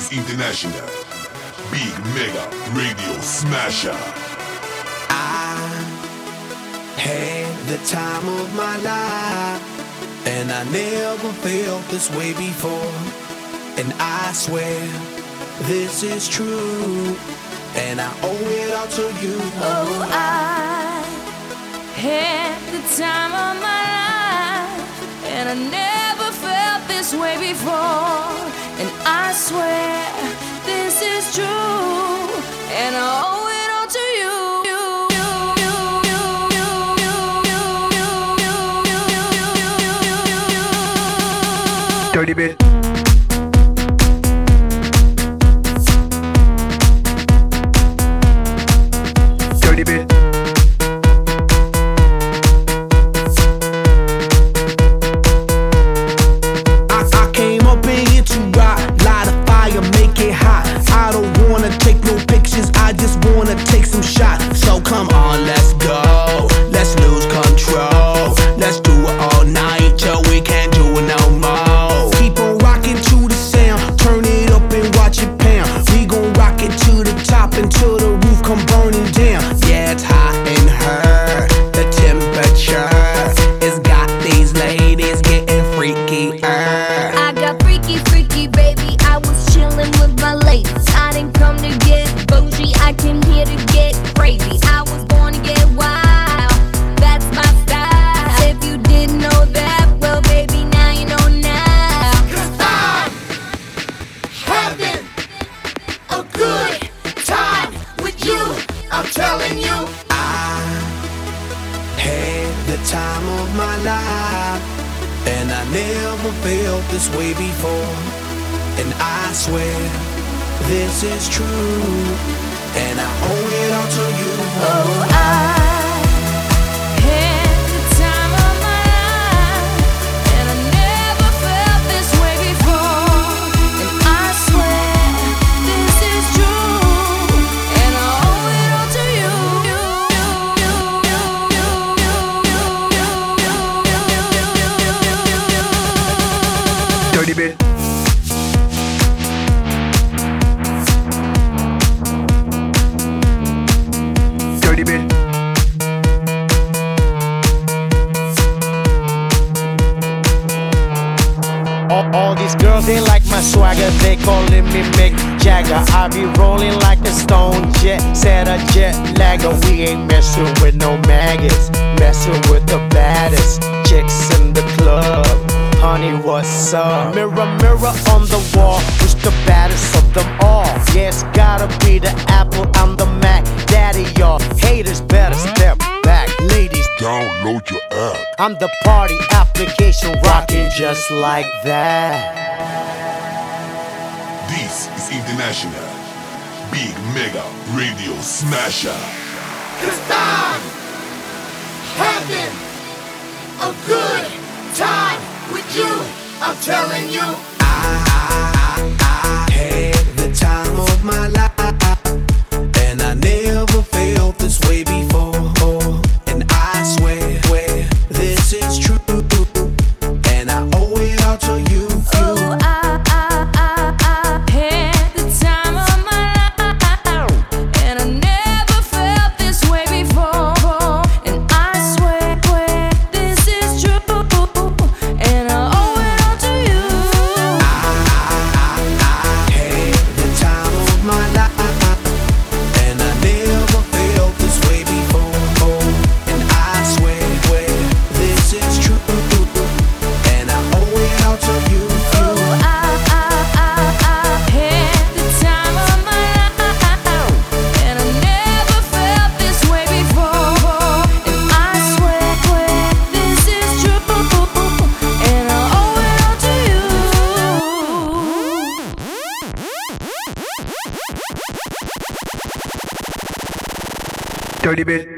is International Big Mega Radio Smasher. I had the time of my life, and I never felt this way before. And I swear this is true, and I owe it all to you. Oh, I had the time of my life, and I never felt this way before. And I swear this is true, and I owe it all to you. Dirty bit. Dirty bit. I came up in here to rock, light a fire, make it hot. I don't wanna take no pictures, I just wanna take some shots. So come on, let's go, let's lose control. Let's do it all night till we can't do it no more. Keep on rocking to the sound, turn it up and watch it pound. We gon' rock it to the top until the roof come burning down. Yeah, it's hot in her, the temperature has got these ladies getting freaky. I got freaky, freaky, baby. I was chillin' with my ladies. I didn't come to get bougie, I came here to get crazy. I was born to get wild, that's my style. If you didn't know that, well, baby, now you know now. 'Cause I'm having a good time with you, I'm telling you. I had the time of my life, and I never felt this way before. And I swear this is true, and I owe it all to you. Oh, I had the time of my life, and I never felt this way before. And I swear this is true, and I owe it all to you. Dirty bit. Dirty bit. All these girls, they like my swagger, they calling me Mick Jagger. I be rolling like a stone jet, said a jet lagger. We ain't messing with no maggots, messing with the baddest chicks in the club. Honey, what's up? Mirror, mirror on the wall, who's the baddest of them all? Yeah, it's gotta be the Apple, I'm the Mac. Daddy, y'all haters better step back. Ladies, Download your app. I'm the party application rocking just like that. This is International Big Mega Radio Smasher. 'Cause I'm having a good time with you, I'm telling you. I had the time of my life, and I never felt this way before. And I swear this is true, and I owe it all to you. Oh, I had the time of my life, and I never felt this way before. And I swear this is true, and I owe it all to you. I had the time of my life, and I never felt this way before. And I swear this is true, and I owe it all to you. Oh, I had the time of my life, and I never felt this way before. And I swear this is true, and I owe it all to you. Dirty bit.